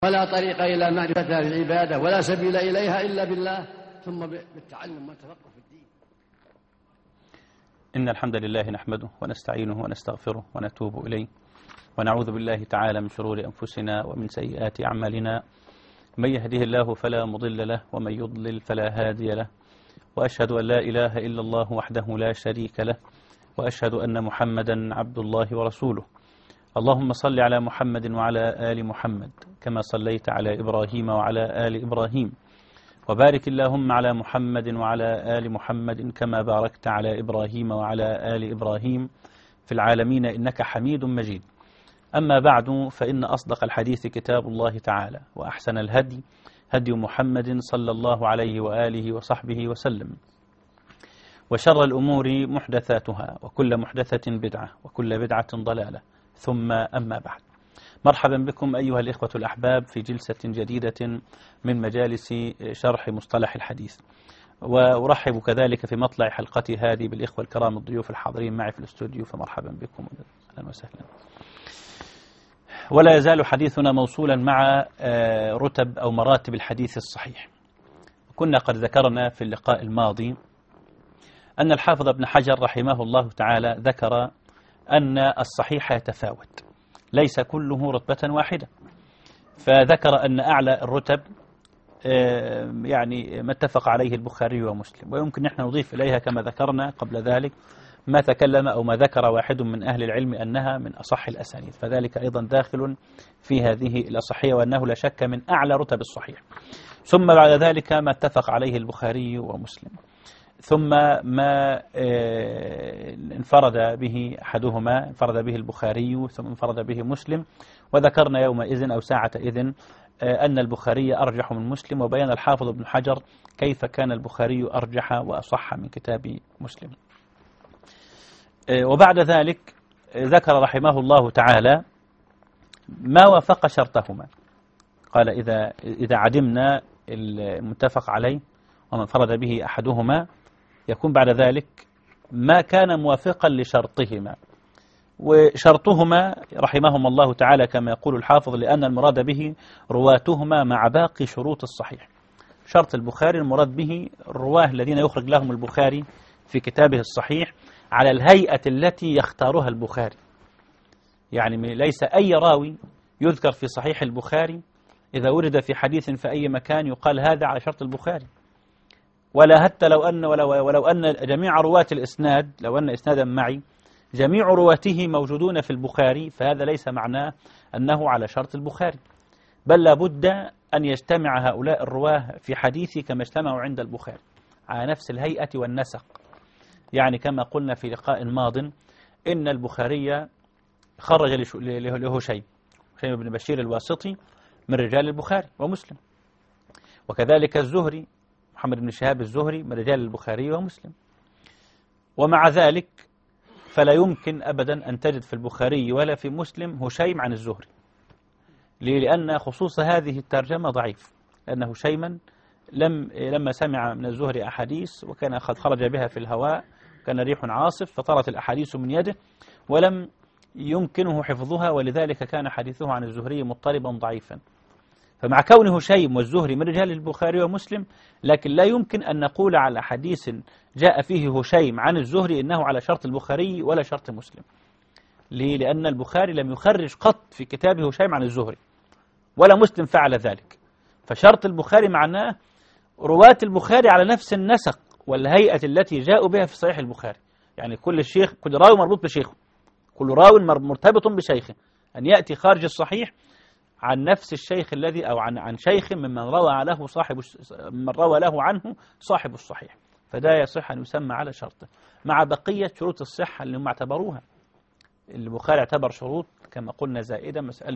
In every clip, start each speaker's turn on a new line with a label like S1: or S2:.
S1: ولا طريق إلى معرفة العبادة ولا سبيل إليها إلا بالله، ثم بالتعلم والتفقه في الدين.
S2: إن الحمد لله نحمده ونستعينه ونستغفره ونتوب إليه، ونعوذ بالله تعالى من شرور أنفسنا ومن سيئات أعمالنا. من يهده الله فلا مضل له ومن يضلل فلا هادي له، وأشهد أن لا إله إلا الله وحده لا شريك له، وأشهد أن محمدا عبد الله ورسوله. اللهم صل على محمد وعلى آل محمد كما صليت على إبراهيم وعلى آل إبراهيم، وبارك اللهم على محمد وعلى آل محمد كما باركت على إبراهيم وعلى آل إبراهيم في العالمين إنك حميد مجيد. أما بعد، فإن أصدق الحديث كتاب الله تعالى، وأحسن الهدي هدي محمد صلى الله عليه وآله وصحبه وسلم، وشر الأمور محدثاتها، وكل محدثة بدعة، وكل بدعة ضلالة، ثم أما بعد. مرحبا بكم أيها الإخوة الأحباب في جلسة جديدة من مجالس شرح مصطلح الحديث، وأرحب كذلك في مطلع حلقتي هذه بالإخوة الكرام الضيوف الحاضرين معي في الاستوديو، فمرحبا بكم أهلا وسهلا. ولا يزال حديثنا موصولا مع رتب أو مراتب الحديث الصحيح. كنا قد ذكرنا في اللقاء الماضي أن الحافظ ابن حجر رحمه الله تعالى ذكر أن الصحيح يتفاوت، ليس كله رتبة واحدة، فذكر أن أعلى الرتب يعني ما اتفق عليه البخاري ومسلم، ويمكن نحن نضيف إليها كما ذكرنا قبل ذلك ما تكلم أو ما ذكر واحد من أهل العلم أنها من أصح الأسانيد، فذلك أيضا داخل في هذه الأصحية، وأنه لا شك من أعلى رتب الصحيح. ثم بعد ذلك ما اتفق عليه البخاري ومسلم، ثم ما انفرد به أحدهما، انفرد به البخاري ثم انفرد به مسلم، وذكرنا يومئذ أو ساعة إذن أن البخاري أرجح من مسلم، وبيان الحافظ ابن حجر كيف كان البخاري أرجح وأصح من كتاب مسلم. وبعد ذلك ذكر رحمه الله تعالى ما وافق شرطهما، قال إذا عدمنا المتفق عليه ومن انفرد به أحدهما، يكون بعد ذلك ما كان موافقا لشرطهما. وشرطهما رحمهم الله تعالى كما يقول الحافظ لأن المراد به رواتهما مع باقي شروط الصحيح. شرط البخاري المراد به الرواه الذين يخرج لهم البخاري في كتابه الصحيح على الهيئة التي يختارها البخاري، يعني ليس أي راوي يذكر في صحيح البخاري إذا ورد في حديث في أي مكان يقال هذا على شرط البخاري، ولا حتى ولو أن جميع رواة الإسناد، لو أن إسنادا معي جميع رواته موجودون في البخاري، فهذا ليس معناه أنه على شرط البخاري، بل لابد أن يجتمع هؤلاء الرواه في حديثي كما اجتمعوا عند البخاري على نفس الهيئة والنسق. يعني كما قلنا في لقاء ماض إن البخاري خرج لهشيم بن بشير الواسطي من رجال البخاري ومسلم، وكذلك الزهري محمد بن شهاب الزهري من رجال البخاري ومسلم، ومع ذلك فلا يمكن أبدا أن تجد في البخاري ولا في مسلم هشيم عن الزهري، لأن خصوص هذه الترجمة ضعيف، لأن هشيما لما سمع من الزهري أحاديث وكان قد خرج بها في الهواء، كان ريح عاصف فطارت الأحاديث من يده ولم يمكنه حفظها، ولذلك كان حديثه عن الزهري مضطربا ضعيفا. فمع كون هشيم والزهري من رجال البخاري ومسلم، لكن لا يمكن أن نقول على حديث جاء فيه هشيم عن الزهري إنه على شرط البخاري ولا شرط مسلم. ليه؟ لأن البخاري لم يخرج قط في كتابه هشيم عن الزهري، ولا مسلم فعل ذلك. فشرط البخاري معناه رواة البخاري على نفس النسق والهيئة التي جاءوا بها في صحيح البخاري، يعني كل راوي مربوط بشيخه، كل راوي مرتبط بشيخه، أن يأتي خارج الصحيح عن نفس الشيخ الذي أو عن شيخ من روى له عنه صاحب الصحيح، فده يصح أن يسمى على شرطه مع بقية شروط الصحة اللي هم اعتبروها. البخاري اعتبر شروط كما قلنا زائدة، مسألة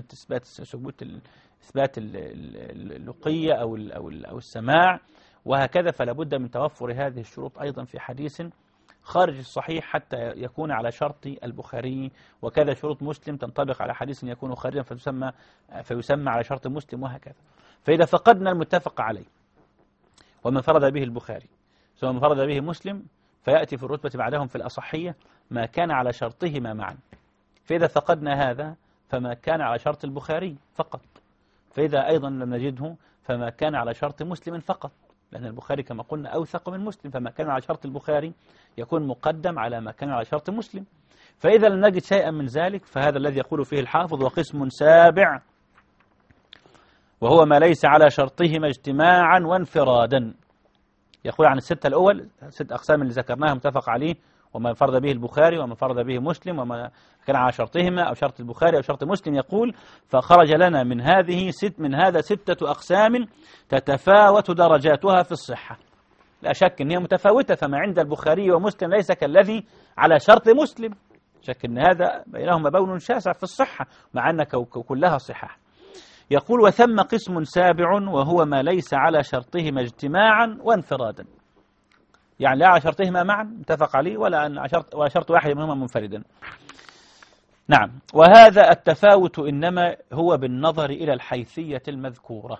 S2: إثبات اللقية أو السماع وهكذا، فلا بد من توفر هذه الشروط أيضا في حديث خارج الصحيح حتى يكون على شرط البخاري، وكذا شروط مسلم تنطبق على حديث يكون خارجا فيسمى على شرط مسلم وهكذا. فإذا فقدنا المتفق عليه ومن فرد به البخاري ثم من فرد به مسلم، فيأتي في الرتبة بعدهم في الأصحية ما كان على شرطهما معا. فإذا فقدنا هذا فما كان على شرط البخاري فقط، فإذا أيضا لم نجده فما كان على شرط مسلم فقط، لأن البخاري كما قلنا أوثق من مسلم، فما كان على شرط البخاري يكون مقدم على ما كان على شرط مسلم. فإذا لم نجد شيئا من ذلك فهذا الذي يقول فيه الحافظ وقسم سابع وهو ما ليس على شرطهما اجتماعا وانفرادا. يقول عن الستة الأول، 6 أقسام اللي ذكرناها متفق عليه، وما انفرد به البخاري وما انفرد به مسلم وما كان على شرطهما أو شرط البخاري أو شرط مسلم. يقول فخرج لنا من هذا 6 أقسام تتفاوت درجاتها في الصحة. لا شك أن هي متفاوتة، فما عند البخاري ومسلم ليس كالذي على شرط مسلم، شك أن هذا بينهما بون شاسع في الصحة مع أن كلها صحاح. يقول وثم قسم سابع وهو ما ليس على شرطهما اجتماعا وانفرادا، يعني لا على شرطهما معا متفق عليه ولا شرط واحد منهما منفردا. نعم، وهذا التفاوت إنما هو بالنظر إلى الحيثية المذكورة.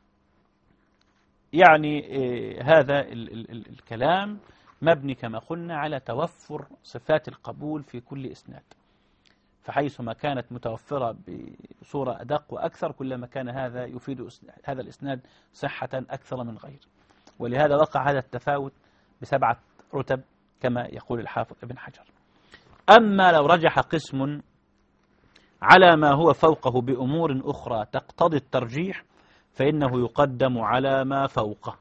S2: يعني هذا الكلام مبني كما قلنا على توفر صفات القبول في كل إسناد، فحيثما كانت متوفرة بصورة أدق وأكثر كلما كان هذا يفيد هذا الإسناد صحة أكثر من غير. ولهذا وقع هذا التفاوت ب7 رتب كما يقول الحافظ ابن حجر. أما لو رجح قسم على ما هو فوقه بأمور أخرى تقتضي الترجيح فإنه يقدم على ما فوقه،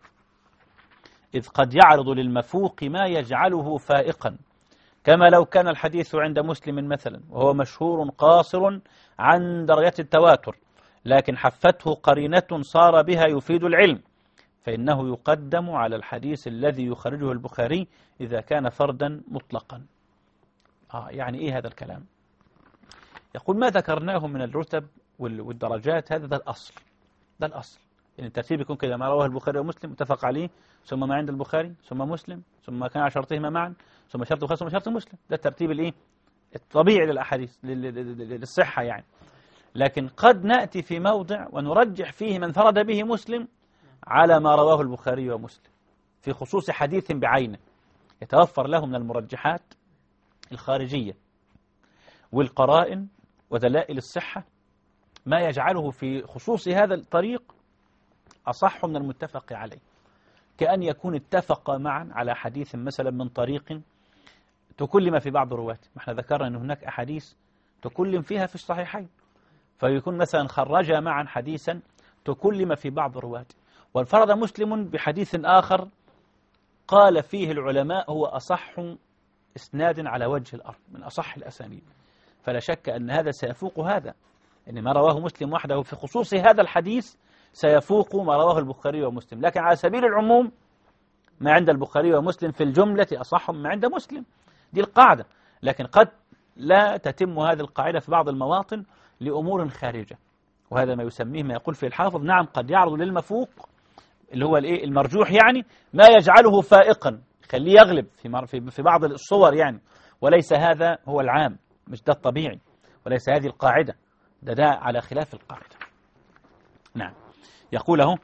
S2: إذ قد يعرض للمفوق ما يجعله فائقا، كما لو كان الحديث عند مسلم مثلا وهو مشهور قاصر عن درجة التواتر لكن حفته قرينة صار بها يفيد العلم، فإنه يقدم على الحديث الذي يخرجه البخاري إذا كان فردا مطلقا. يعني إيه هذا الكلام؟ يقول ما ذكرناه من الرتب والدرجات هذا الأصل، ده الأصل، يعني الترتيب يكون كده: ما رواه البخاري ومسلم متفق عليه، ثم ما عند البخاري، ثم مسلم، ثم ما كان على شرطهما معا، ثم شرط البخاري، ثم شرط مسلم. ده الترتيب الايه الطبيعي للأحاديث للصحة يعني. لكن قد نأتي في موضع ونرجح فيه من فرد به مسلم على ما رواه البخاري ومسلم في خصوص حديث بعينه، يتوفر له من المرجحات الخارجية والقرائن ودلائل الصحة ما يجعله في خصوص هذا الطريق أصح من المتفق عليه، كأن يكون اتفق معا على حديث مثلا من طريق تكلم في بعض رواته. ما احنا ذكرنا أن هناك أحاديث تكلم فيها في الصحيحين، فيكون مثلا خرج معا حديثا تكلم في بعض رواته، وانفرد مسلم بحديث آخر قال فيه العلماء هو أصح إسناد على وجه الأرض من أصح الأسانيد، فلا شك أن هذا سيفوق هذا، إن ما رواه مسلم وحده في خصوص هذا الحديث سيفوق ما رواه البخاري ومسلم. لكن على سبيل العموم ما عند البخاري ومسلم في الجملة أصح ما عند مسلم، دي القاعدة. لكن قد لا تتم هذه القاعدة في بعض المواطن لأمور خارجة، وهذا ما يسميه ما يقول في الحافظ نعم قد يعرض للمفوق اللي هو المرجوح، يعني ما يجعله فائقا، خليه يغلب في بعض الصور يعني، وليس هذا هو العام، مش ده الطبيعي، وليس هذه القاعدة، ده على خلاف القاعدة. نعم، يقول له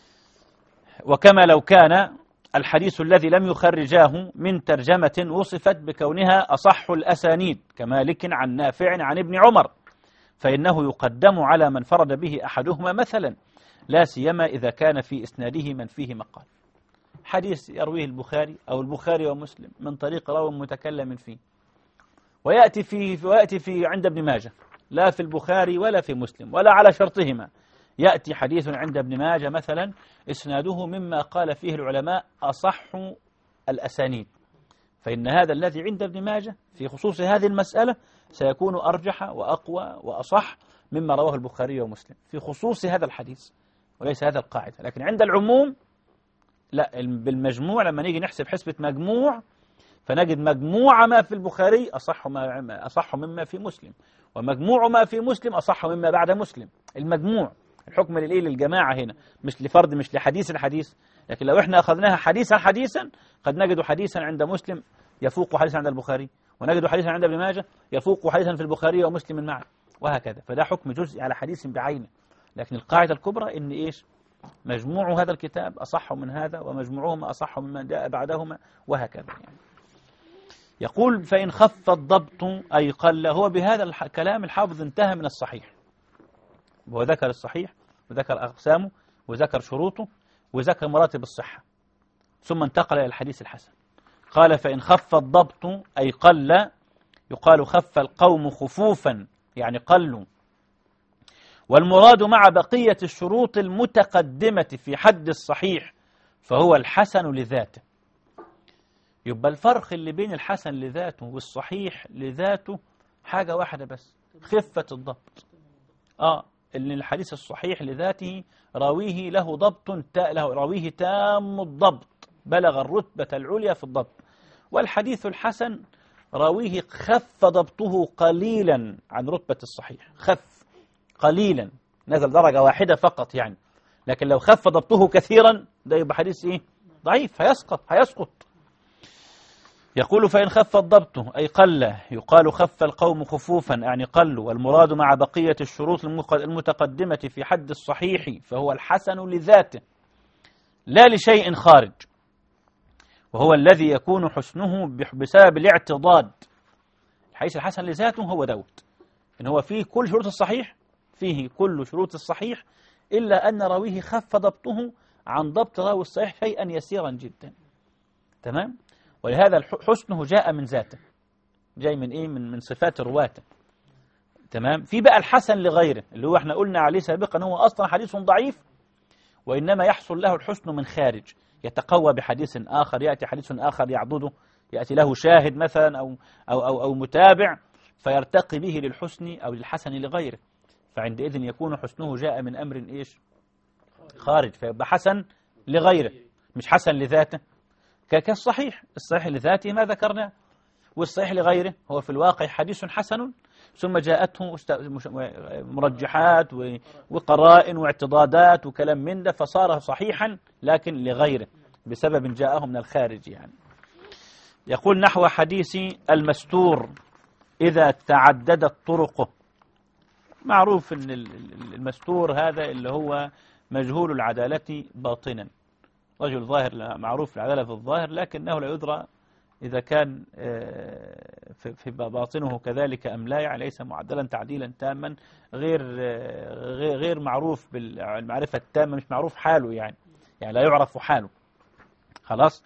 S2: وكما لو كان الحديث الذي لم يخرجاه من ترجمة وصفت بكونها أصح الأسانيد كمالك عن نافع عن ابن عمر فإنه يقدم على من فرد به أحدهما مثلا، لا سيما إذا كان في إسناده من فيه مقال. حديث يرويه البخاري أو البخاري ومسلم من طريق راو متكلم فيه، ويأتي في عند ابن ماجه لا في البخاري ولا في مسلم ولا على شرطهما، يأتي حديث عند ابن ماجه مثلا إسناده مما قال فيه العلماء أصح الأسانيد، فإن هذا الذي عند ابن ماجه في خصوص هذه المسألة سيكون أرجح وأقوى وأصح مما رواه البخاري ومسلم في خصوص هذا الحديث، وليس هذا القاعدة. لكن عند العموم لا، بالمجموع لما نيجي نحسب حسبة مجموع فنجد مجموع ما في البخاري أصح مما في مسلم، ومجموع ما في مسلم أصح مما بعد مسلم. المجموع الحكم للجماعة هنا، مش لفرد، مش لحديث الحديث. لكن لو احنا أخذناها حديثا قد نجد حديثا عند مسلم يفوق حديثا عند البخاري، ونجد حديثا عند ابن ماجه يفوق حديثا في البخاري ومسلم معا، وهكذا. فده حكم جزئي على حديث بعينه. لكن القاعدة الكبرى إن إيش؟ مجموع هذا الكتاب أصح من هذا، ومجموعهما أصح مما جاء بعدهما، وهكذا يعني. يقول فإن خف الضبط أي قل. هو بهذا الكلام الحافظ انتهى من الصحيح، وذكر الصحيح وذكر أقسامه وذكر شروطه وذكر مراتب الصحة، ثم انتقل إلى الحديث الحسن. قال فإن خف الضبط أي قل، يقال خف القوم خفوفا يعني قلوا، والمراد مع بقية الشروط المتقدمة في حد الصحيح فهو الحسن لذاته. يبقى الفرق اللي بين الحسن لذاته والصحيح لذاته حاجة واحدة بس، خفة الضبط. إن الحديث الصحيح لذاته راويه له ضبط راويه تام الضبط بلغ الرتبة العليا في الضبط، والحديث الحسن راويه خف ضبطه قليلا عن رتبة الصحيح، خف قليلا، نزل درجة واحدة فقط يعني. لكن لو خف ضبطه كثيرا ده يبقى حديث إيه؟ ضعيف، هيسقط. يقول فإن خف الضبط أي قل، يقال خف القوم خفوفا يعني قلوا، والمراد مع بقية الشروط المتقدمة في حد الصحيح فهو الحسن لذاته لا لشيء خارج، وهو الذي يكون حسنه بسبب الاعتضاد. الحديث الحسن لذاته هو دوت، إن هو فيه كل شروط الصحيح، فيه كل شروط الصحيح إلا أن راويه خف ضبطه عن ضبط راوي الصحيح شيئا يسيرا جدا. تمام؟ ولهذا حسنه جاء من ذاته، جاي من إيه؟ من صفات رواته. تمام؟ في بقى الحسن لغيره اللي هو احنا قلنا عليه سابقا هو أصلا حديث ضعيف، وإنما يحصل له الحسن من خارج، يتقوى بحديث آخر، يأتي حديث آخر يعضده، يأتي له شاهد مثلا أو متابع فيرتقي به للحسن أو للحسن لغيره، فعندئذ يكون حسنه جاء من أمر إيش؟ خارج، فيبقى حسن لغيره مش حسن لذاته. كالصحيح، الصحيح لذاته ما ذكرناه، والصحيح لغيره هو في الواقع حديث حسن ثم جاءته مرجحات وقرائن واعتضادات وكلام من ده فصار صحيحا لكن لغيره بسبب جاءه من الخارج يعني. يقول نحو حديث المستور إذا تعددت طرقه. معروف أن المستور هذا اللي هو مجهول العدالة باطنا، رجل ظاهر معروف العدالة في الظاهر لكنه لا يدرى إذا كان في باطنه كذلك أم لا، يعني ليس معدلا تعديلا تاما، غير معروف بالمعرفة التامة، مش معروف حاله يعني لا يعرف حاله خلاص.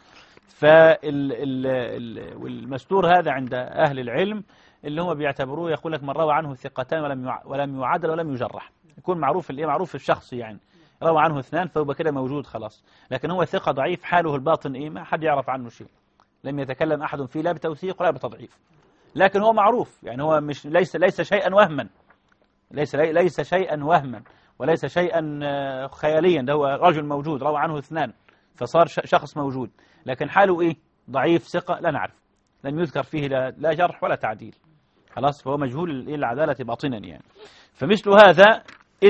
S2: والمستور هذا عند أهل العلم اللي هم بيعتبروه، يقول لك من روى عنه ثقتان ولم يعدل ولم يجرح، يكون معروف معروف الشخص يعني، روى عنه اثنان فهو كده موجود خلاص، لكن هو ثقة ضعيف حاله الباطن إيه؟ ما حد يعرف عنه شيء، لم يتكلم أحد فيه لا بتوثيق ولا بتضعيف، لكن هو معروف يعني، هو مش ليس شيئا وهما، ليس شيئا وهما وليس شيئا خياليا، ده هو رجل موجود روى عنه اثنان فصار شخص موجود، لكن حاله إيه؟ ضعيف ثقة لا نعرف، لم يذكر فيه لا جرح ولا تعديل خلاص، فهو مجهول العدالة باطنا يعني. فمثل هذا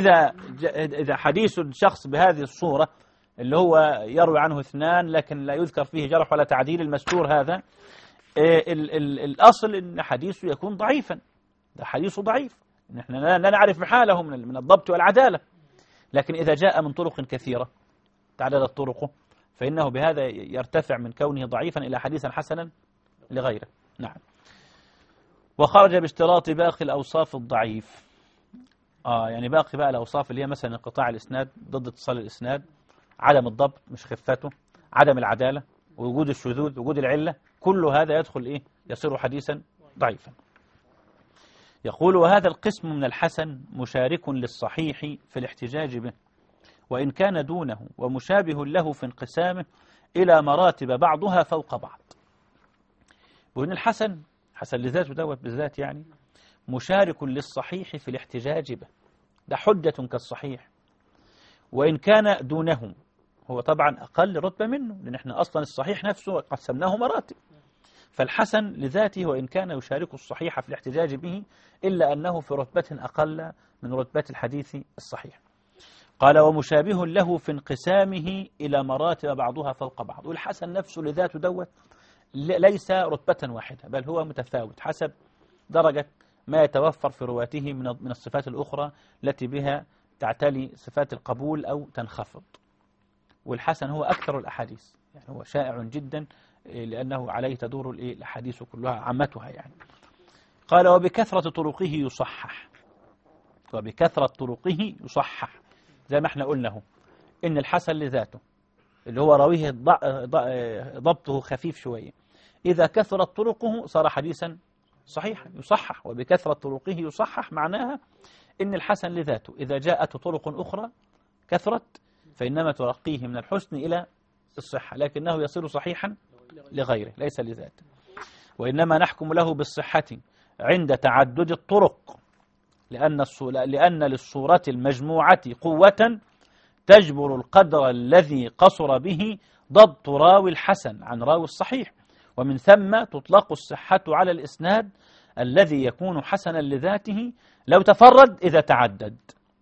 S2: إذا حديث الشخص بهذه الصورة اللي هو يروي عنه اثنان لكن لا يذكر فيه جرح ولا تعديل، المستور هذا الأصل إن حديثه يكون ضعيفا، ده حديثه ضعيف، نحن لا نعرف حاله من الضبط والعدالة، لكن إذا جاء من طرق كثيرة تعددت طرقه فإنه بهذا يرتفع من كونه ضعيفا إلى حديثا حسنا لغيره. نعم. وخرج باشتراط باقي الأوصاف الضعيف، يعني باقي بقى الأوصاف اللي هي مثلا انقطاع الإسناد ضد اتصال الإسناد، عدم الضبط مش خفته، عدم العدالة، وجود الشذوذ، وجود العلة، كل هذا يدخل إيه؟ يصير حديثا ضعيفا. يقول وهذا القسم من الحسن مشارك للصحيح في الاحتجاج به، وإن كان دونه ومشابه له في انقسامه إلى مراتب بعضها فوق بعض. وإن الحسن حسن لذاته دوت بالذات يعني مشارك للصحيح في الاحتجاج به، ده حجة كالصحيح، وإن كان دونه، هو طبعا أقل رتبة منه لأن احنا أصلا الصحيح نفسه قسمناه مراتب، فالحسن لذاته وإن كان يشارك الصحيح في الاحتجاج به إلا أنه في رتبة أقل من رتبة الحديث الصحيح. قال ومشابه له في انقسامه إلى مراتب بعضها فوق بعض، والحسن نفسه لذاته دوت ليس رتبة واحدة بل هو متفاوت حسب درجة ما يتوفر في رواته من الصفات الأخرى التي بها تعتلي صفات القبول أو تنخفض. والحسن هو أكثر الأحاديث يعني، هو شائع جدا لأنه عليه تدور الأحاديث كلها عامتها يعني. قال وبكثرة طرقه يصحح، وبكثرة طرقه يصحح، زي ما احنا قلنا هو إن الحسن لذاته اللي هو راويه ضبطه خفيف شوية، إذا كثرت طرقه صار حديثا صحيحا يصحح، وبكثرة طرقه يصحح معناها إن الحسن لذاته إذا جاءت طرق أخرى كثرت فإنما ترقيه من الحسن إلى الصحة، لكنه يصير صحيحا لغيره ليس لذاته. وإنما نحكم له بالصحة عند تعدد الطرق، لأن للصورة المجموعة قوة تجبر القدر الذي قصر به ضبط راوي الحسن عن راوي الصحيح، ومن ثم تطلق الصحة على الإسناد الذي يكون حسنا لذاته لو تفرد إذا تعدد.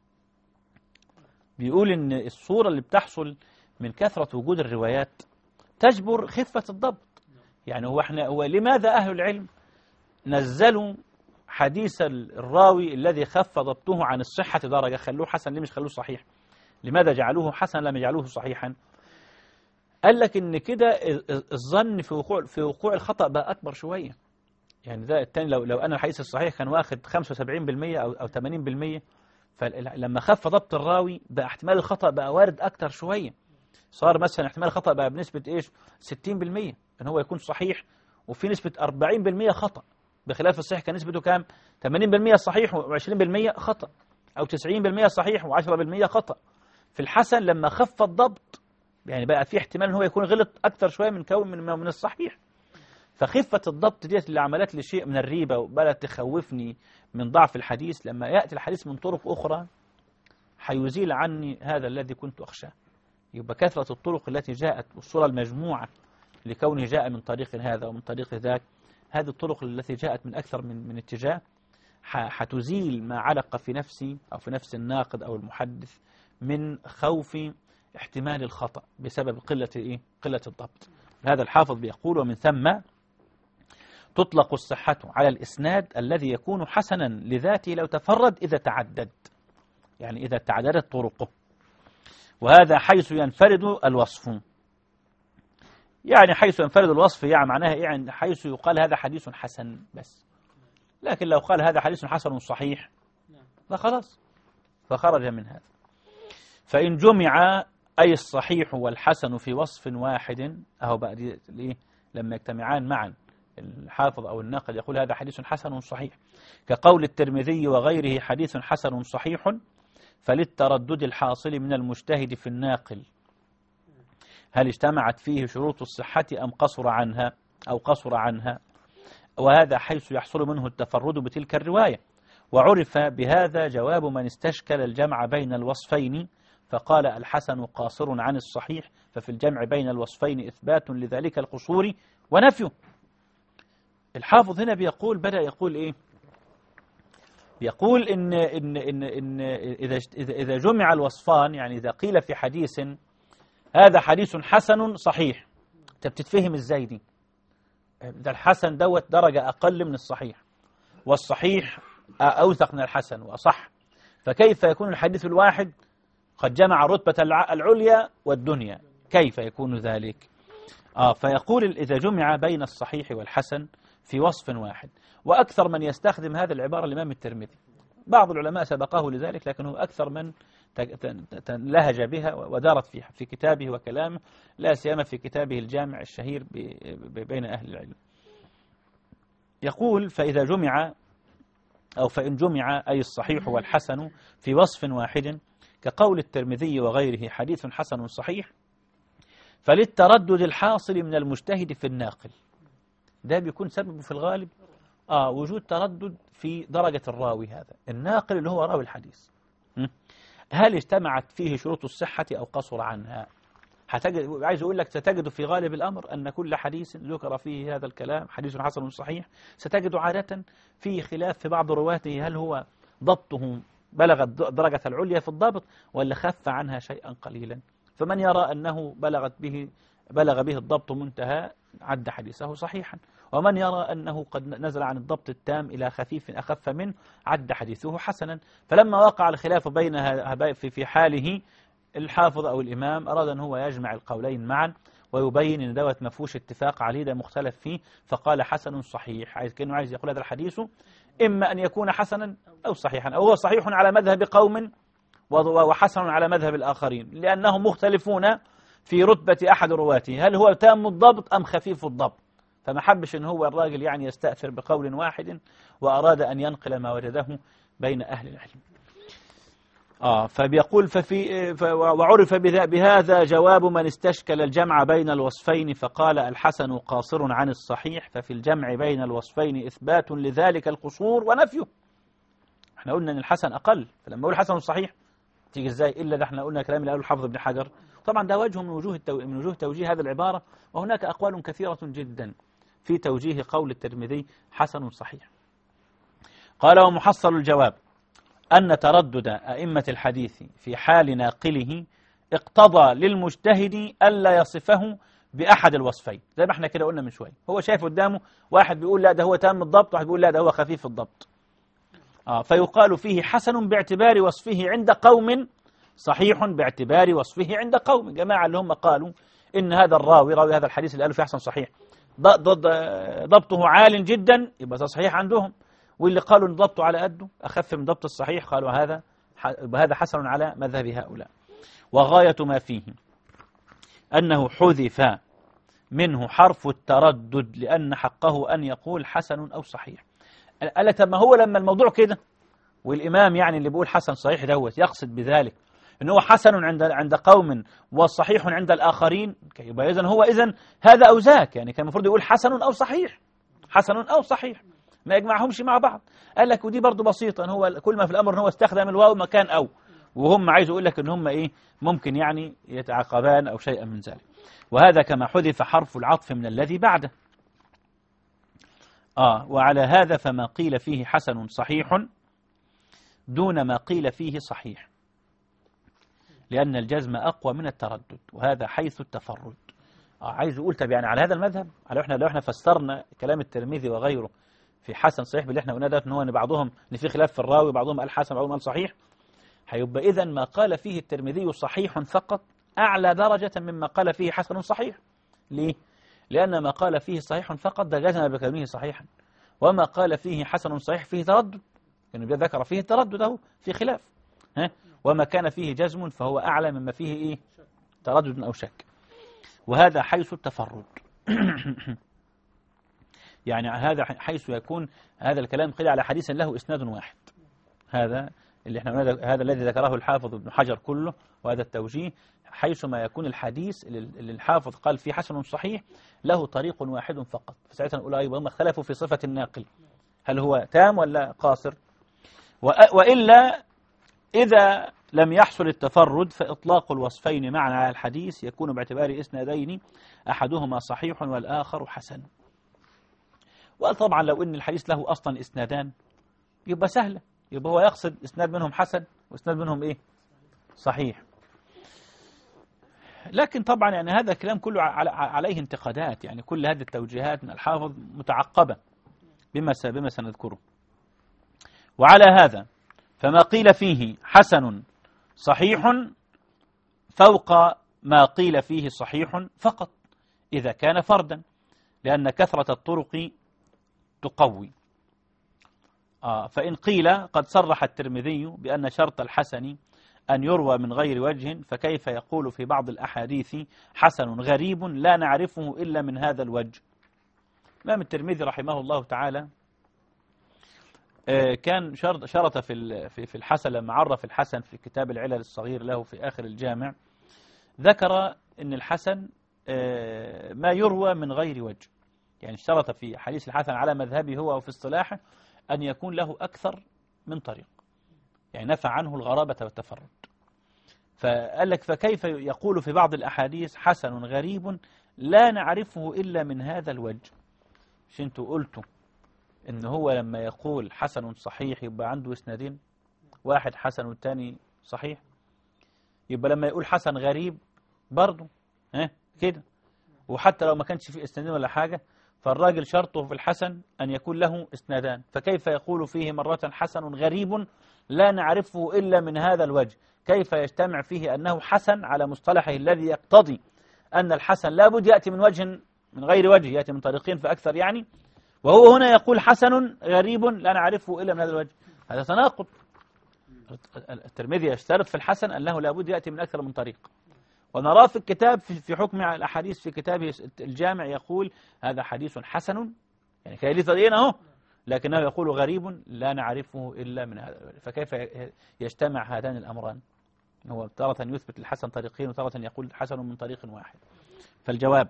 S2: بيقول إن الصورة اللي بتحصل من كثرة وجود الروايات تجبر خفة الضبط. يعني هو لماذا أهل العلم نزلوا حديث الراوي الذي خف ضبطه عن الصحة درجة خلوه حسن، ليه مش خلوه صحيح؟ لماذا جعلوه حسن لم يجعلوه صحيحا؟ قال لك إن كده الظن في وقوع الخطأ بقى أكبر شوية. يعني ده التاني لو أنا الحديث الصحيح كان واخد 75% أو 80%، فلما خف ضبط الراوي بقى احتمال الخطأ بقى وارد أكتر شوية. صار مثلا احتمال الخطأ بقى بنسبة إيش؟ 60% إن هو يكون صحيح، وفي نسبة 40% خطأ، بخلاف الصحيح كان نسبته كام؟ 80% صحيح و20% خطأ، أو 90% صحيح و10% خطأ. في الحسن لما خف الضبط يعني بقى في احتمال ان هو يكون غلط اكتر شويه من الصحيح. فخفه الضبط ديت اللي عملت لي شيء من الريبه وبدات تخوفني من ضعف الحديث، لما ياتي الحديث من طرق اخرى حيزيل عني هذا الذي كنت اخشاه. يبقى كثره الطرق التي جاءت والصوره المجموعه لكونه جاء من طريق هذا ومن طريق ذاك، هذه الطرق التي جاءت من اكثر من اتجاه حتزيل ما علق في نفسي او في نفس الناقد او المحدث من خوف احتمال الخطأ بسبب قلة الضبط. هذا الحافظ بيقول: ومن ثم تطلق الصحة على الإسناد الذي يكون حسنا لذاته لو تفرد إذا تعدد، يعني إذا تعددت طرقه، وهذا حيث ينفرد الوصف. يعني حيث ينفرد الوصف يعني معناها يعني حيث يقال هذا حديث حسن بس، لكن لو قال هذا حديث حسن صحيح فخلاص فخرج من هذا. فإن جمع أي الصحيح والحسن في وصف واحد، أهو بقى دي لما يجتمعان معا الحافظ أو الناقد يقول هذا حديث حسن صحيح، كقول الترمذي وغيره حديث حسن صحيح، فللتردد الحاصل من المجتهد في الناقل هل اجتمعت فيه شروط الصحة أم قصر عنها، وهذا حيث يحصل منه التفرد بتلك الرواية. وعرف بهذا جواب من استشكل الجمع بين الوصفين فقال الحسن قاصر عن الصحيح، ففي الجمع بين الوصفين إثبات لذلك القصور ونفيه. الحافظ هنا بدأ يقول إيه؟ يقول إن إذا جمع الوصفان، يعني إذا قيل في حديث هذا حديث حسن صحيح، أنت بتتفهم إزاي دي؟ ده الحسن دوت درجة أقل من الصحيح، والصحيح أوثق من الحسن وأصح، فكيف يكون الحديث الواحد قد جمع رتبة العليا والدنيا؟ كيف يكون ذلك؟ فيقول إذا جمع بين الصحيح والحسن في وصف واحد. وأكثر من يستخدم هذه العبارة الإمام الترمذي، بعض العلماء سبقه لذلك لكنه أكثر من لهج بها ودارت فيها في كتابه وكلامه، لا سيما في كتابه الجامع الشهير بين أهل العلم. يقول فإذا جمع أو فإن جمع أي الصحيح والحسن في وصف واحد كقول الترمذي وغيره حديث حسن صحيح، فللتردد الحاصل من المجتهد في الناقل. ده بيكون سببه في الغالب وجود تردد في درجة الراوي، هذا الناقل اللي هو راوي الحديث، هل اجتمعت فيه شروط الصحة أو قصر عنها؟ عايز أقول لك ستجد في غالب الأمر أن كل حديث ذكر فيه هذا الكلام حديث حسن صحيح ستجد عادة فيه خلاف في بعض رواته، هل هو ضبطه بلغ درجة العليا في الضبط ولا خف عنها شيئا قليلا. فمن يرى أنه بلغ به الضبط منتهى عد حديثه صحيحا، ومن يرى أنه قد نزل عن الضبط التام إلى خفيف أخف منه عد حديثه حسنا. فلما وقع الخلاف بينها في حاله، الحافظ أو الإمام أراد أن هو يجمع القولين معا ويبين أن دوت ما فيهوش اتفاق عليه، ده مختلف فيه، فقال حسن صحيح، كأنه عايز يقول هذا الحديث إما أن يكون حسنا أو صحيحا، أو هو صحيح على مذهب قوم وحسن على مذهب الآخرين، لأنهم مختلفون في رتبة أحد رواته، هل هو تام الضبط أم خفيف الضبط. فما حبش إن هو الراجل يعني يستأثر بقول واحد، وأراد أن ينقل ما وجده بين أهل العلم. فبيقول وعرف بهذا جواب من استشكل الجمع بين الوصفين فقال الحسن قاصر عن الصحيح، ففي الجمع بين الوصفين إثبات لذلك القصور ونفيه. احنا قلنا أن الحسن أقل، فلما أقول حسن صحيح تيجي إزاي؟ إلا ده احنا قلنا كلام اللي قاله الحافظ ابن حجر. طبعا ده وجه من وجوه توجيه هذه العبارة، وهناك أقوال كثيرة جدا في توجيه قول الترمذي حسن صحيح. قال ومحصل الجواب أن تردد أئمة الحديث في حال ناقله اقتضى للمجتهد ألا يصفه بأحد الوصفين، زي ما احنا كده قلنا من شوية. هو شايف قدامه واحد بيقول لا ده هو تام الضبط، واحد بيقول لا ده هو خفيف الضبط. فيقال فيه حسن باعتبار وصفه عند قوم، صحيح باعتبار وصفه عند قوم. جماعة اللي هم قالوا إن هذا راوي هذا الحديث اللي قالوا فيه حسن صحيح ضبطه عال جدا، يبقى ده صحيح عندهم. واللي قالوا ان ضبطه على قده أخف من ضبط الصحيح، قالوا هذا حسن على مذهب هؤلاء. وغاية ما فيه أنه حذف منه حرف التردد لأن حقه أن يقول حسن أو صحيح. قال طب ما هو لما الموضوع كده والإمام يعني اللي بيقول حسن صحيح دوت يقصد بذلك إن هو حسن عند قوم وصحيح عند الآخرين، يبقى إذن هو هذا أو ذاك، يعني كان المفروض يقول حسن أو صحيح، حسن أو صحيح، ما يجمعهمش مع بعض. قال لك ودي برضو بسيطة، إن هو كل ما في الأمر إن هو استخدم الواو مكان أو، وهم عايز يقول لك إن هم ممكن يعني يتعاقبان أو شيئا من ذلك. وهذا كما حذف حرف العطف من الذي بعده. وعلى هذا فما قيل فيه حسن صحيح دون ما قيل فيه صحيح، لأن الجزم أقوى من التردد، وهذا حيث التفرد. عايز يقول طب يعني على هذا المذهب، لو احنا فسرنا كلام الترمذي وغيره في حسن صحيح باللي احنا قلنا ده، ان هو ان بعضهم ان في خلاف في الراوي، بعضهم قال حسن وبعضهم قال صحيح، هيبقى اذا ما قال فيه الترمذي صحيح فقط أعلى درجة مما قال فيه حسن صحيح. ليه؟ لأن ما قال فيه صحيح فقط ده جزم بكونه صحيحا، وما قال فيه حسن صحيح فيه تردد، يعني ذكر فيه تردد أو في خلاف، وما كان فيه جزم فهو أعلى مما فيه تردد أو شك. وهذا حيث التفرد. يعني هذا حيث يكون هذا الكلام قيل على حديث له إسناد واحد. هذا اللي احنا هذا الذي ذكره الحافظ ابن حجر كله، وهذا التوجيه حيث ما يكون الحديث اللي الحافظ قال فيه حسن صحيح له طريق واحد فقط، فساعتها نقول أيوة هم اختلفوا في صفة الناقل، هل هو تام ولا قاصر. وإلا إذا لم يحصل التفرد فإطلاق الوصفين معا على الحديث يكون باعتبار إسنادين أحدهما صحيح والآخر حسن. وطبعا لو إن الحديث له أصلا إسنادان يبقى سهلة، يبقى هو يقصد إسناد منهم حسن وإسناد منهم صحيح. لكن طبعا يعني هذا الكلام كله عليه انتقادات، يعني كل هذه التوجيهات من الحافظ متعقبة بما سنذكره. وعلى هذا فما قيل فيه حسن صحيح فوق ما قيل فيه صحيح فقط إذا كان فردا، لأن كثرة الطرق تقوي. فإن قيل قد صرح الترمذي بأن شرط الحسن أن يروى من غير وجه، فكيف يقول في بعض الأحاديث حسن غريب لا نعرفه إلا من هذا الوجه. الإمام الترمذي رحمه الله تعالى كان شرط في الحسن لما عرف الحسن في كتاب العلل الصغير له في آخر الجامع، ذكر أن الحسن ما يروى من غير وجه، يعني اشترط في حديث الحسن على مذهبه هو وفي اصطلاحه أن يكون له أكثر من طريق، يعني نفى عنه الغرابة والتفرد. فقال لك فكيف يقول في بعض الأحاديث حسن غريب لا نعرفه إلا من هذا الوجه. مش انتوا قلتوا إن هو لما يقول حسن صحيح يبقى عنده اسنادين، واحد حسن والتاني صحيح، يبقى لما يقول حسن غريب برضه كده، وحتى لو ما كانش فيه اسنادين ولا حاجة، فالراجل شرطه في الحسن أن يكون له اسنادان، فكيف يقول فيه مرة حسن غريب لا نعرفه إلا من هذا الوجه؟ كيف يجتمع فيه أنه حسن على مصطلحه الذي يقتضي أن الحسن لابد يأتي من وجه من غير وجه، يأتي من طريقين فأكثر يعني، وهو هنا يقول حسن غريب لا نعرفه إلا من هذا الوجه؟ هذا تناقض. الترمذي يشترط في الحسن أنه لابد يأتي من أكثر من طريق، ونراه في الكتاب في حكم الأحاديث في كتابه الجامع يقول هذا حديث حسن، يعني كان ليه طريقين أهو، لكنه يقول غريب لا نعرفه إلا من هذا. فكيف يجتمع هذان الأمران؟ هو تارة يثبت الحسن طريقين وتارة يقول حسن من طريق واحد. فالجواب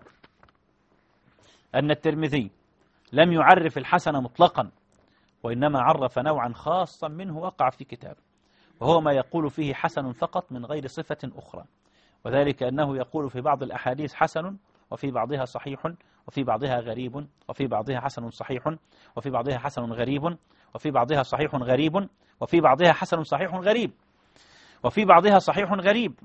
S2: أن الترمذي لم يعرف الحسن مطلقا، وإنما عرف نوعا خاصا منه وقع في كتابه، وهو ما يقول فيه حسن فقط من غير صفة أخرى، وذلك أنه يقول في بعض الأحاديث حسن، وفي بعضها صحيح، وفي بعضها غريب، وفي بعضها حسن صحيح، وفي بعضها حسن غريب، وفي بعضها صحيح غريب، وفي بعضها حسن صحيح غريب، وفي بعضها صحيح غريب،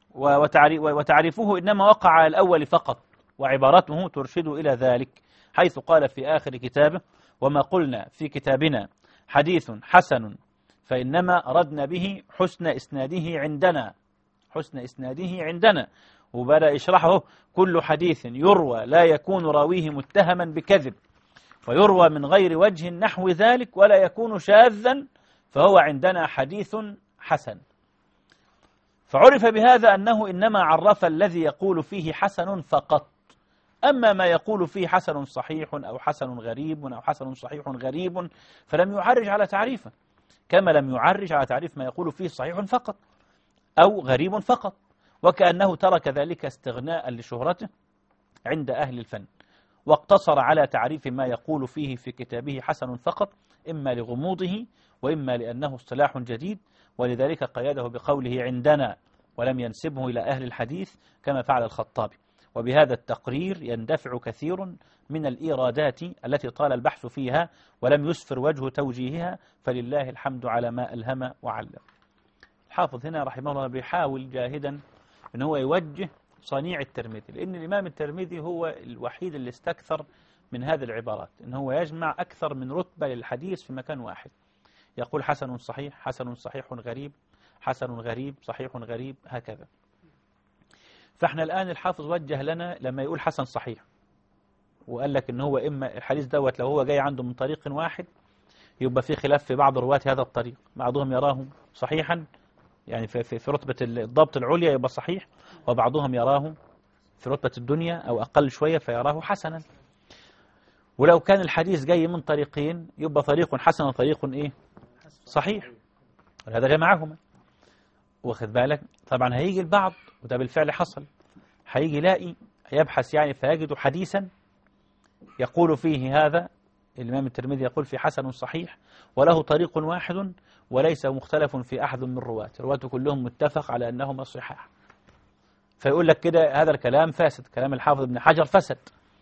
S2: وتعريفه إنما وقع على الأول فقط، وعبارته ترشد إلى ذلك، حيث قال في آخر كتابه: وما قلنا في كتابنا حديث حسن فإنما أردنا به حسن إسناده عندنا، حسن إسناده عندنا. وبدأ يشرحه: كل حديث يروى لا يكون راويه متهما بكذب، ويروى من غير وجه نحو ذلك، ولا يكون شاذا، فهو عندنا حديث حسن. فعرف بهذا أنه إنما عرف الذي يقول فيه حسن فقط، أما ما يقول فيه حسن صحيح أو حسن غريب أو حسن صحيح غريب فلم يعرج على تعريفه، كما لم يعرج على تعريف ما يقول فيه صحيح فقط أو غريب فقط، وكأنه ترك ذلك استغناء لشهرته عند أهل الفن، واقتصر على تعريف ما يقول فيه في كتابه حسن فقط، إما لغموضه وإما لأنه اصطلاح جديد، ولذلك قيده بقوله عندنا، ولم ينسبه إلى أهل الحديث كما فعل الخطابي. وبهذا التقرير يندفع كثير من الإيرادات التي طال البحث فيها ولم يسفر وجه توجيهها، فلله الحمد على ما ألهم وعلم. الحافظ هنا رحمه الله بيحاول جاهدا أن هو يوجه صنيع الترمذي، لأن الإمام الترمذي هو الوحيد اللي استكثر من هذه العبارات، أن هو يجمع أكثر من رتبة للحديث في مكان واحد، يقول حسن صحيح، حسن صحيح غريب، حسن غريب، صحيح غريب، هكذا. فاحنا الآن الحافظ وجه لنا لما يقول حسن صحيح، وقال لك ان هو إما الحديث دوت لو هو جاي عنده من طريق واحد يبقى في خلاف في بعض رواة هذا الطريق، بعضهم يراه صحيحا يعني في رتبة الضبط العليا يبقى صحيح، وبعضهم يراه في رتبة الدنيا أو أقل شوية فيراه حسنا. ولو كان الحديث جاي من طريقين يبقى طريق حسن وطريق إيه؟ صحيح، هذا جمعهما. واخد بالك؟ طبعا هيجي البعض، وده بالفعل حصل، هيجي يلاقي يبحث يعني فيجد حديثا يقول فيه هذا الإمام الترمذي يقول في حسن صحيح وله طريق واحد وليس مختلف في أحد من رواته كلهم متفق على أنهما صحاح، فيقول لك كده هذا الكلام فاسد، كلام الحافظ ابن حجر فسد،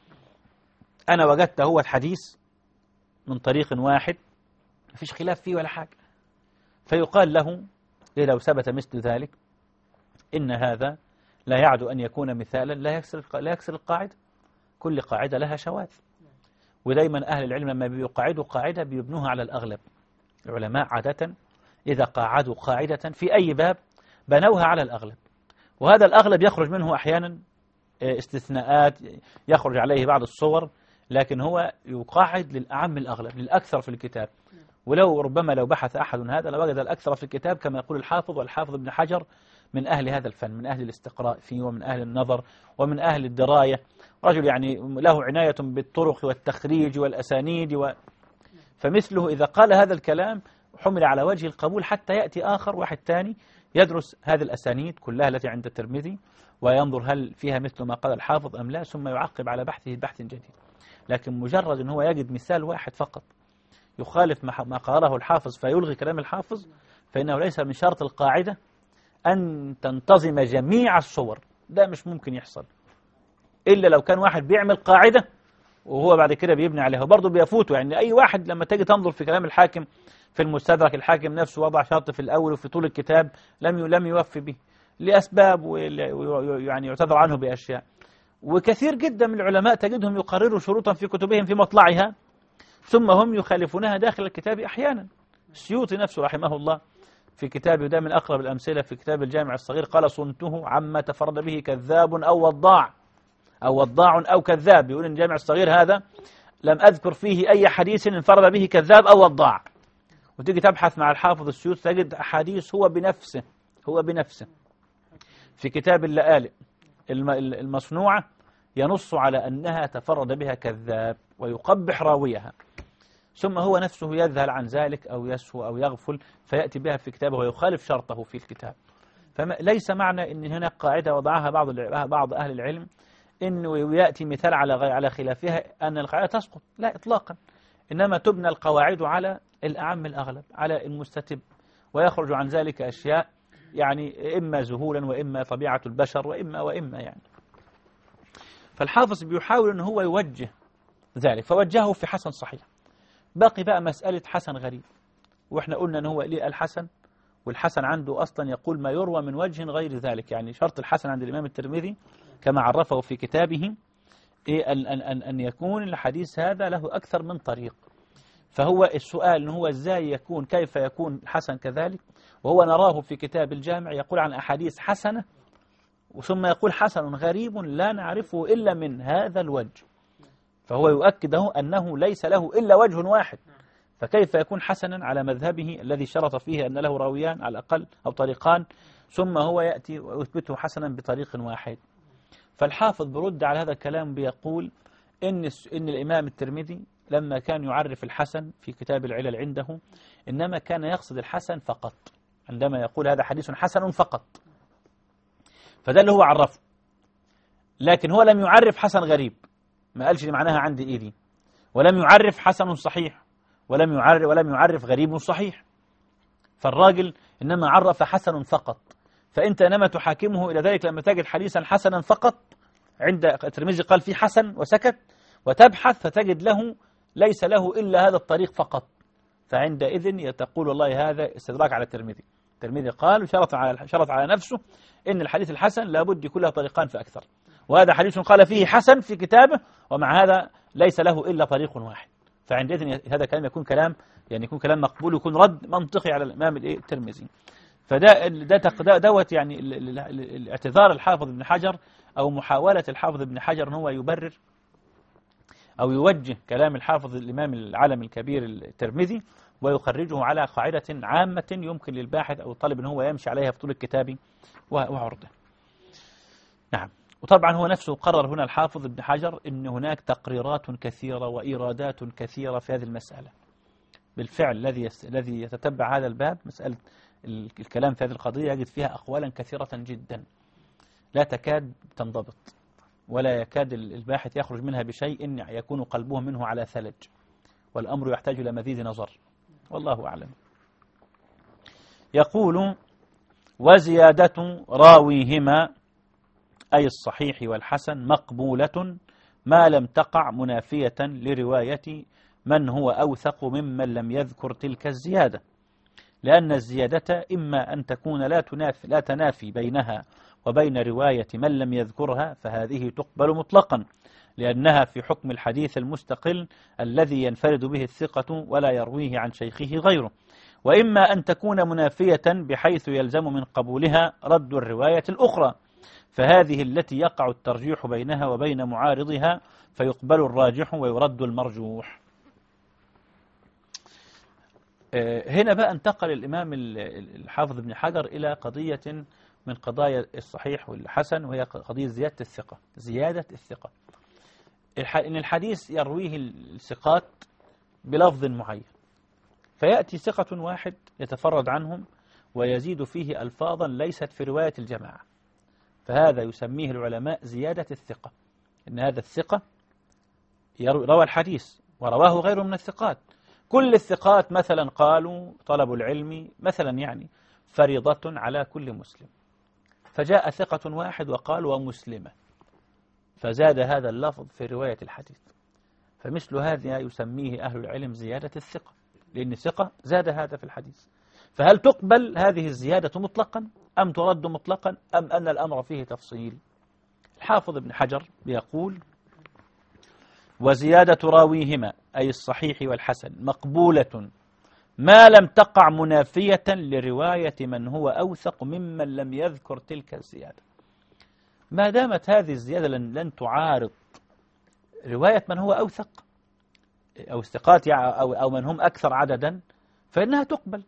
S2: أنا وجدت هو الحديث من طريق واحد مفيش خلاف فيه ولا حاجة. فيقال له لو ثبت مثل ذلك إن هذا لا يعد أن يكون مثالا لا يكسر القاعدة، كل قاعدة لها شواذ، ودايما أهل العلم لما بيقاعدوا قاعدة بيبنوها على الأغلب. العلماء عادة إذا قاعدوا قاعدة في أي باب بنوها على الأغلب، وهذا الأغلب يخرج منه أحيانا استثناءات يخرج عليه بعض الصور، لكن هو يقاعد للأعم الأغلب للأكثر في الكتاب. ولو ربما لو بحث أحد هذا لوجد الأكثر في الكتاب كما يقول الحافظ، والحافظ ابن حجر من أهل هذا الفن، من أهل الاستقراء فيه ومن أهل النظر ومن أهل الدراية، رجل يعني له عناية بالطرق والتخريج والأسانيد فمثله إذا قال هذا الكلام حمل على وجه القبول، حتى يأتي آخر واحد تاني يدرس هذه الأسانيد كلها التي عند الترمذي وينظر هل فيها مثل ما قال الحافظ أم لا، ثم يعقب على بحثه بحث جديد. لكن مجرد أن هو يجد مثال واحد فقط يخالف ما قاله الحافظ فيلغي كلام الحافظ، فإنه ليس من شرط القاعدة أن تنتظم جميع الصور، ده مش ممكن يحصل إلا لو كان واحد بيعمل قاعدة وهو بعد كده بيبني عليها، وبرضه بيفوته. يعني أي واحد لما تيجي تنظر في كلام الحاكم في المستدرك، الحاكم نفسه وضع شرط في الأول وفي طول الكتاب لم يوفي به لأسباب، ويعني يعتذر عنه بأشياء. وكثير جدا من العلماء تجدهم يقرروا شروطا في كتبهم في مطلعها ثم هم يخالفونها داخل الكتاب أحيانا. السيوطي نفسه رحمه الله في كتابه، ده من أقرب الأمثلة، في كتاب الجامع الصغير قال: صنته عما تفرد به كذاب أو وضاع أو كذاب. يقول إن الجامع الصغير هذا لم أذكر فيه أي حديث انفرد به كذاب أو وضاع، وتيجي تبحث مع الحافظ السيوطي تجد أحاديث هو بنفسه في كتاب اللآلئ المصنوعة ينص على أنها تفرد بها كذاب ويقبح راويها، ثم هو نفسه يذهل عن ذلك أو يسهو أو يغفل فيأتي بها في كتابه ويخالف شرطه في الكتاب. فليس معنى أن هناك قاعدة وضعها بعض أهل العلم أنه يأتي مثال على خلافها أن القاعدة تسقط، لا إطلاقا، إنما تبنى القواعد على الأعم الأغلب، على المستتب، ويخرج عن ذلك أشياء يعني إما ذهولا وإما طبيعة البشر وإما يعني. فالحافظ بيحاول أن هو يوجه ذلك، فوجهه في حسن صحيح. باقي بقى مسألة حسن غريب، وإحنا قلنا أن هو ليه الحسن، والحسن عنده أصلا يقول ما يروى من وجه غير ذلك، يعني شرط الحسن عند الإمام الترمذي كما عرفه في كتابه أن يكون الحديث هذا له أكثر من طريق. فهو السؤال أنه هو إزاي يكون، كيف يكون حسن كذلك، وهو نراه في كتاب الجامع يقول عن أحاديث حسنة ثم يقول حسن غريب لا نعرفه إلا من هذا الوجه، فهو يؤكده أنه ليس له إلا وجه واحد، فكيف يكون حسنا على مذهبه الذي شرط فيه أن له راويان على الأقل أو طريقان، ثم هو يأتي ويثبته حسنا بطريق واحد. فالحافظ برد على هذا الكلام بيقول إن الإمام الترمذي لما كان يعرف الحسن في كتاب العلل عنده إنما كان يقصد الحسن فقط، عندما يقول هذا حديث حسن فقط، فده اللي هو عرفه، لكن هو لم يعرف حسن غريب، ما قالش اللي معناها عندي إيه دي، ولم يعرف حسن صحيح، ولم يعرف غريب صحيح، فالراجل إنما عرف حسن فقط. فأنت إنما تحاكمه إلى ذلك لما تجد حديثا حسنا فقط، عند الترمذي قال فيه حسن وسكت، وتبحث فتجد له ليس له إلا هذا الطريق فقط، فعندئذ تقول والله هذا استدراك على الترمذي. الترمذي قال وشرط على نفسه إن الحديث الحسن لابد يكون له طريقان فأكثر، وهذا حديث قال فيه حسن في كتابه ومع هذا ليس له إلا طريق واحد، فعندئذ هذا كلام يكون كلام مقبول، يكون رد منطقي على الإمام الترمذي. دوت يعني الاعتذار الحافظ ابن حجر أو محاولة الحافظ ابن حجر أن هو يبرر أو يوجه كلام الحافظ الإمام العالم الكبير الترمذي ويخرجه على قاعدة عامة يمكن للباحث أو الطالب أن هو يمشي عليها في طول الكتاب وعرضه. نعم. وطبعا هو نفسه قرر هنا الحافظ ابن حجر أن هناك تقريرات كثيرة وإيرادات كثيرة في هذه المسألة. بالفعل الذي يتتبع هذا الباب مسألة الكلام في هذه القضية يجد فيها أقوالا كثيرة جدا لا تكاد تنضبط، ولا يكاد الباحث يخرج منها بشيء يكون قلبه منه على ثلج، والأمر يحتاج إلى مزيد نظر، والله أعلم. يقول وزيادة راويهما أي الصحيح والحسن مقبولة ما لم تقع منافية لرواية من هو أوثق ممن لم يذكر تلك الزيادة، لأن الزيادة إما أن تكون لا تنافي بينها وبين رواية من لم يذكرها، فهذه تقبل مطلقا لأنها في حكم الحديث المستقل الذي ينفرد به الثقة ولا يرويه عن شيخه غيره، وإما أن تكون منافية بحيث يلزم من قبولها رد الرواية الأخرى، فهذه التي يقع الترجيح بينها وبين معارضها، فيقبل الراجح ويرد المرجوح. هنا بقى انتقل الإمام الحافظ ابن حجر إلى قضية من قضايا الصحيح والحسن، وهي قضية زيادة الثقة. إن الحديث يرويه الثقات بلفظ معين، فيأتي ثقة واحد يتفرد عنهم ويزيد فيه ألفاظا ليست في رواية الجماعة، فهذا يسميه العلماء زيادة الثقة. إن هذا الثقة روى الحديث ورواه غيره من الثقات، كل الثقات مثلا قالوا طلب العلم مثلا يعني فريضة على كل مسلم، فجاء ثقة واحد وقال ومسلمة، فزاد هذا اللفظ في رواية الحديث، فمثل هذا يسميه أهل العلم زيادة الثقة، لأن الثقة زاد هذا في الحديث. فهل تقبل هذه الزيادة مطلقا أم ترد مطلقا أم أن الأمر فيه تفصيل؟ الحافظ ابن حجر بيقول وزيادة راويهما أي الصحيح والحسن مقبولة ما لم تقع منافية لرواية من هو أوثق ممن لم يذكر تلك الزيادة. ما دامت هذه الزيادة لن تعارض رواية من هو أوثق أو الثقات أو من هم أكثر عددا، فإنها تقبل.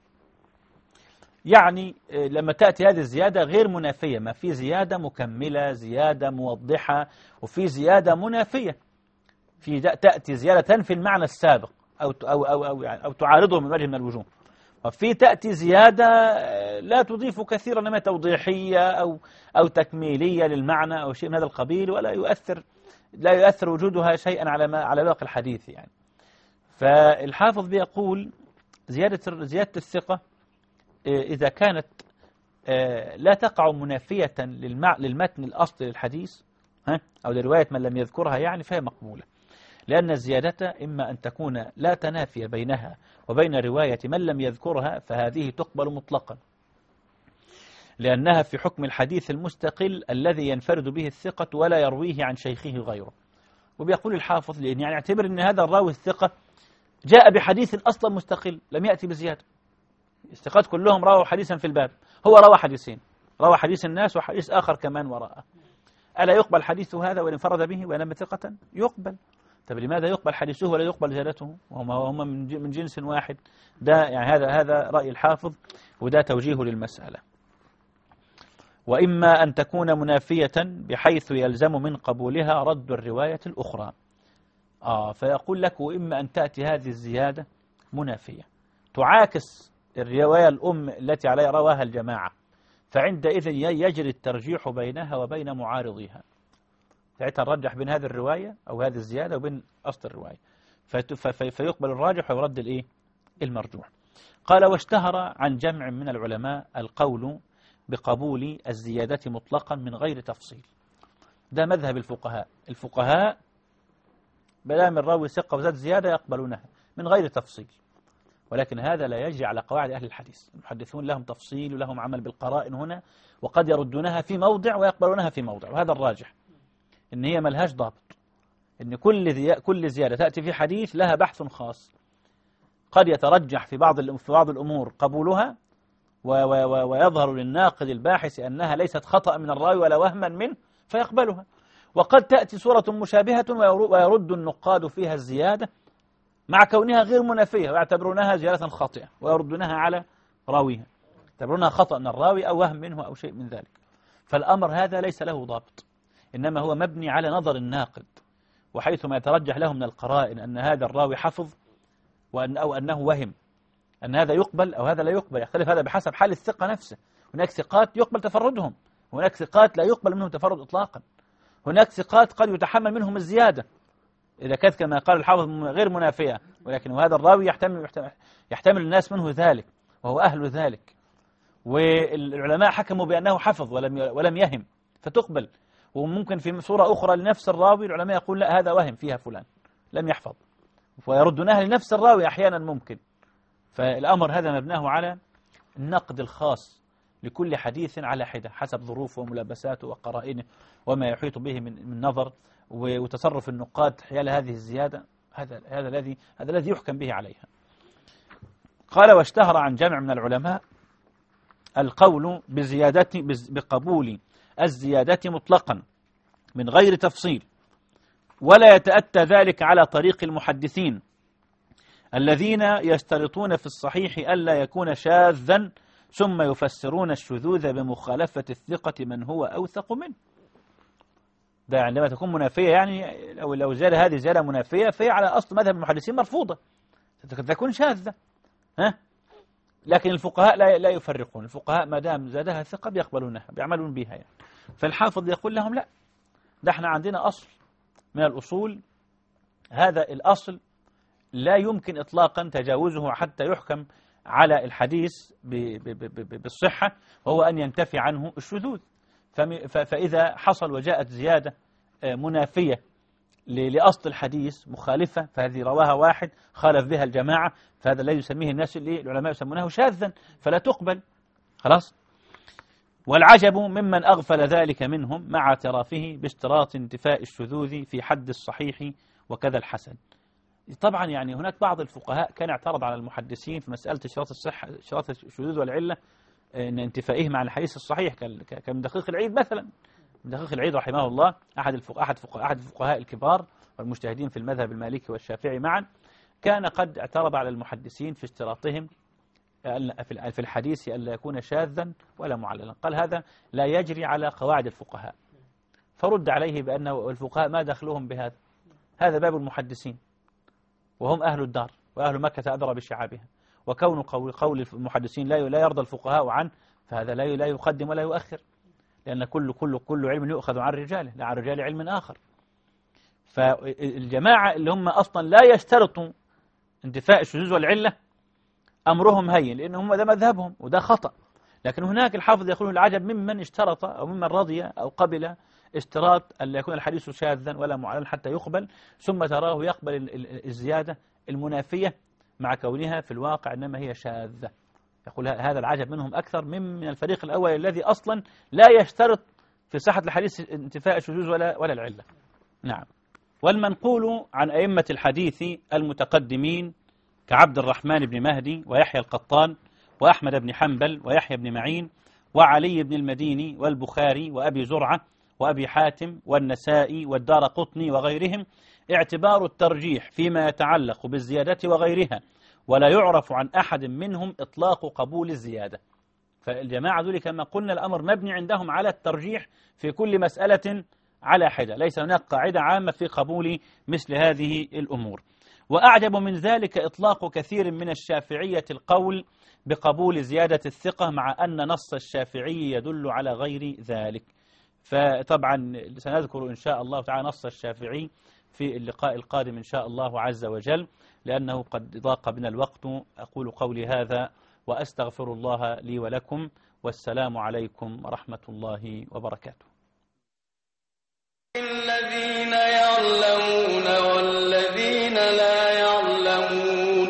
S2: يعني لما تأتي هذه الزيادة غير منافية، ما في زيادة مكملة، زيادة موضحة، وفي زيادة منافية، في تأتي زيادة تنفي المعنى السابق أو تعارضه من وجه من الوجوه، وفي تأتي زيادة لا تضيف كثيرا إنما توضيحية أو تكميلية للمعنى أو شيء من هذا القبيل، لا يؤثر وجودها شيئا على باقي الحديث يعني. فالحافظ بيقول زيادة الثقة إذا كانت لا تقع منافية للمتن الأصلي للحديث أو لرواية من لم يذكرها يعني، فهي مقبولة، لأن الزيادة إما أن تكون لا تنافي بينها وبين رواية من لم يذكرها، فهذه تقبل مطلقا، لأنها في حكم الحديث المستقل الذي ينفرد به الثقة ولا يرويه عن شيخه غيره. وبيقول الحافظ لأن يعني اعتبر أن هذا الراوي الثقة جاء بحديث أصلا مستقل لم يأتي بزيادة، الثقات كلهم رووا حديثا في الباب، هو روى حديثين، روى حديث الناس وحديث آخر كمان وراءه، ألا يقبل حديث هذا وإن انفرد به وإن لم ثقة؟ يقبل. طب لماذا يقبل حديثه ولا يقبل زيادته وهم من جنس واحد؟ ده يعني هذا رأي الحافظ، وده توجيه للمسألة. وإما أن تكون منافية بحيث يلزم من قبولها رد الرواية الأخرى. فيقول لك وإما أن تأتي هذه الزيادة منافية تعاكس الرواية الأم التي عليها رواها الجماعة، فعندئذ يجري الترجيح بينها وبين معارضها، ساعتها نرجح بين هذه الرواية أو هذه الزيادة وبين أصل الرواية، فيقبل الراجح ويرد المرجوح. قال واشتهر عن جمع من العلماء القول بقبول الزيادة مطلقا من غير تفصيل. ده مذهب الفقهاء بلام الراوي ثقة وزاد زيادة يقبلونها من غير تفصيل، ولكن هذا لا يجري على قواعد أهل الحديث. المحدثون لهم تفصيل ولهم عمل بالقرائن هنا، وقد يردونها في موضع ويقبلونها في موضع، وهذا الراجح إن هي ملهاش ضابط، إن كل زيادة تأتي في حديث لها بحث خاص، قد يترجح في بعض الأمور قبولها ويظهر للناقد الباحث أنها ليست خطأ من الراوي ولا وهما منه فيقبلها، وقد تأتي صورة مشابهة ويرد النقاد فيها الزيادة مع كونها غير منافية ويعتبرونها زيادة خاطئة ويردونها على راويها، يعتبرونها خطأ من الراوي أو وهم منه أو شيء من ذلك. فالأمر هذا ليس له ضابط، إنما هو مبني على نظر الناقد، وحيثما يترجح له من القرائن أن هذا الراوي حفظ أو أنه وهم، أن هذا يقبل أو هذا لا يقبل، يختلف هذا بحسب حال الثقة نفسه. هناك ثقات يقبل تفردهم، وهناك ثقات لا يقبل منهم تفرد إطلاقا، هناك ثقات قد يتحمل منهم الزيادة إذا كانت كما قال الحافظ غير منافية، ولكن وهذا الراوي يحتمل الناس منه ذلك وهو أهل ذلك، والعلماء حكموا بأنه حفظ ولم يهم فتقبل. وممكن في صورة أخرى لنفس الراوي العلماء يقول لا هذا وهم فيها فلان لم يحفظ، ويردونها لنفس الراوي أحيانا ممكن. فالأمر هذا مبناه على النقد الخاص لكل حديث على حدة حسب ظروفه وملابساته وقرائنه وما يحيط به من نظر وتصرف النقاد حيال هذه الزيادة. هذا الذي يحكم به عليها. قال واشتهر عن جمع من العلماء القول بقبول الزيادة مطلقا من غير تفصيل، ولا يتأتى ذلك على طريق المحدثين الذين يشترطون في الصحيح ألا يكون شاذا ثم يفسرون الشذوذ بمخالفة الثقة من هو أوثق منه. ده عندما تكون منافية، يعني لو زيادة هذه زيادة منافية فهي على أصل مذهب المحدثين مرفوضة، تكون شاذة. لكن الفقهاء لا يفرقون، الفقهاء ما دام زادها ثقة بيقبلونها بيعملون بها يعني. فالحافظ يقول لهم لا، ده احنا عندنا أصل من الأصول، هذا الأصل لا يمكن إطلاقا تجاوزه حتى يحكم على الحديث بالصحة، وهو أن ينتفي عنه الشذوذ. فإذا حصل وجاءت زيادة منافية لأصل الحديث مخالفة، فهذه رواها واحد خالف بها الجماعة، فهذا لا يسميه الناس اللي العلماء يسمونه شاذا فلا تقبل خلاص. والعجب ممن أغفل ذلك منهم مع اعترافه باشتراط انتفاء الشذوذ في حد الصحيح وكذا الحسن. طبعا يعني هناك بعض الفقهاء كان اعترض على المحدثين في مسألة اشتراط الصحة، اشتراط الشذوذ والعلة ان انتفائه مع الحديث الصحيح، كمن دقيق العيد مثلا. من دقيق العيد رحمه الله أحد الفقهاء الكبار والمجتهدين في المذهب المالكي والشافعي معا، كان قد اعترض على المحدثين في اشتراطهم في الحديث ألا يكون شاذا ولا معللا، قال هذا لا يجري على قواعد الفقهاء، فرد عليه بأنه الفقهاء ما دخلهم بهذا، هذا باب المحدثين وهم أهل الدار وأهل مكة أدرى بشعابها، وكون قول المحدثين لا يرضى الفقهاء عنه فهذا لا يقدم ولا يؤخر، لأن كل علم يؤخذ عن رجاله لا عن رجال علم آخر. فالجماعة اللي هم أصلا لا يشترطوا انتفاء الشذوذ والعلة أمرهم هين، لأن هم ده مذهبهم وده خطأ. لكن هناك الحافظ يقول العجب ممن اشترط أو ممن رضي أو قبل اشتراط أن لا يكون الحديث شاذا ولا معللا حتى يقبل، ثم تراه يقبل الزيادة المنافية مع كونها في الواقع إنما هي شاذة. يقول هذا العجب منهم أكثر من الفريق الأول الذي أصلا لا يشترط في صحة الحديث انتفاء الشذوذ ولا العلة. نعم. والمنقول عن أئمة الحديث المتقدمين كعبد الرحمن بن مهدي ويحيى القطان وأحمد بن حنبل ويحيى بن معين وعلي بن المديني والبخاري وأبي زرعة وأبي حاتم والنسائي والدارقطني وغيرهم اعتبار الترجيح فيما يتعلق بالزيادة وغيرها، ولا يعرف عن أحد منهم إطلاق قبول الزيادة. فالجماعة ذلك كما قلنا الأمر مبني عندهم على الترجيح في كل مسألة على حدة، ليس هناك قاعدة عامة في قبول مثل هذه الأمور. وأعجب من ذلك إطلاق كثير من الشافعية القول بقبول زيادة الثقة مع أن نص الشافعي يدل على غير ذلك. فطبعا سنذكر إن شاء الله تعالى نص الشافعي في اللقاء القادم إن شاء الله عز وجل، لأنه قد ضاق بنا الوقت. أقول قولي هذا وأستغفر الله لي ولكم، والسلام عليكم ورحمة الله وبركاته.
S3: الذين يعلمون والذين لا يعلمون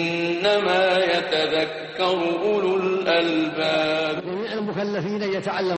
S3: إنما يتذكر أولو الألباب.
S1: المكلفين يتعلمون